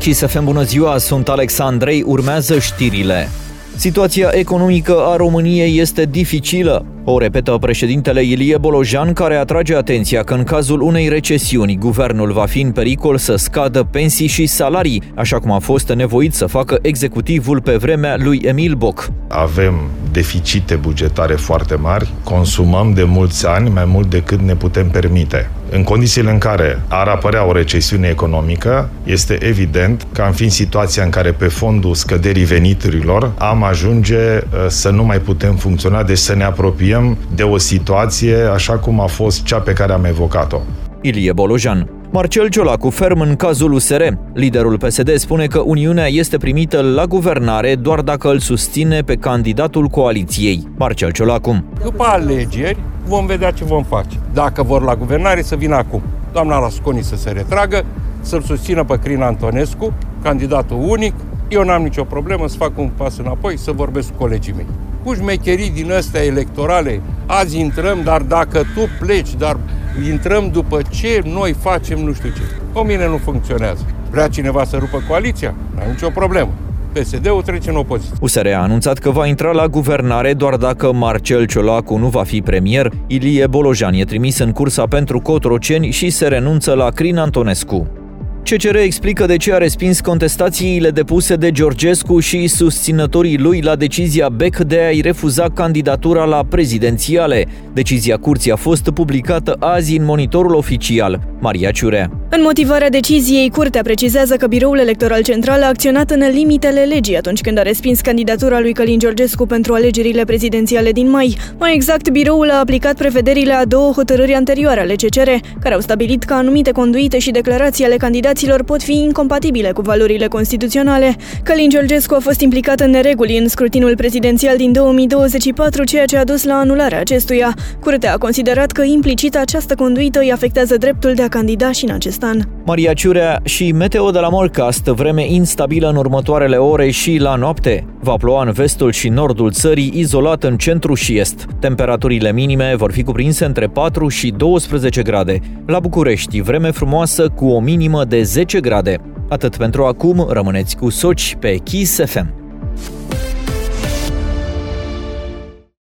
Kiss FM, bună ziua, sunt Alex Andrei, urmează știrile. Situația economică a României este dificilă, o repetă președintele Ilie Bolojan, care atrage atenția că în cazul unei recesiuni, guvernul va fi în pericol să scadă pensii și salarii, așa cum a fost nevoit să facă executivul pe vremea lui Emil Boc. Avem deficite bugetare foarte mari, consumăm de mulți ani mai mult decât ne putem permite. În condițiile în care ar apărea o recesiune economică, este evident că am fi în situația în care pe fondul scăderii veniturilor am ajunge să nu mai putem funcționa, deci să ne apropiem de o situație așa cum a fost cea pe care am evocat-o. Ilie Bolojan. Marcel Ciolacu ferm în cazul USR. Liderul PSD spune că Uniunea este primită la guvernare doar dacă îl susține pe candidatul coaliției. Marcel Ciolacu. După alegeri vom vedea ce vom face. Dacă vor la guvernare, să vină acum. Doamna Rasconi să se retragă, să-l susțină pe Crin Antonescu, candidatul unic. Eu n-am nicio problemă să fac un pas înapoi, să vorbesc cu colegii mei. Cu șmecherii din astea electorale, azi intrăm, dar dacă tu pleci, dar intrăm după ce noi facem nu știu ce. Cu mine nu funcționează. Vrea cineva să rupă coaliția? Nu am nicio problemă. PSD-ul trece în opoziție. USR a anunțat că va intra la guvernare doar dacă Marcel Ciolacu nu va fi premier. Ilie Bolojan e trimis în cursa pentru Cotroceni și se renunță la Crin Antonescu. CCR explică de ce a respins contestațiile depuse de Georgescu și susținătorii lui la decizia BEC de a-i refuza candidatura la prezidențiale. Decizia curții a fost publicată azi în Monitorul Oficial. Maria Ciurea. În motivarea deciziei, Curtea precizează că Biroul Electoral Central a acționat în limitele legii atunci când a respins candidatura lui Călin Georgescu pentru alegerile prezidențiale din mai. Mai exact, biroul a aplicat prevederile a două hotărâri anterioare ale CCR, care au stabilit că anumite conduite și declarații ale candidaților pot fi incompatibile cu valorile constituționale. Călin Georgescu a fost implicat în nereguli în scrutinul prezidențial din 2024, ceea ce a dus la anularea acestuia. Curtea a considerat că implicit această conduită îi afectează dreptul de a candida și în acest an. Maria Ciurea și meteo de la Morcast, vreme instabilă în următoarele ore și la noapte. Va ploua în vestul și nordul țării, izolat în centru și est. Temperaturile minime vor fi cuprinse între 4 și 12 grade. La București, vreme frumoasă cu o minimă de 10 grade. Atât pentru acum, rămâneți cu Soci pe Kiss FM.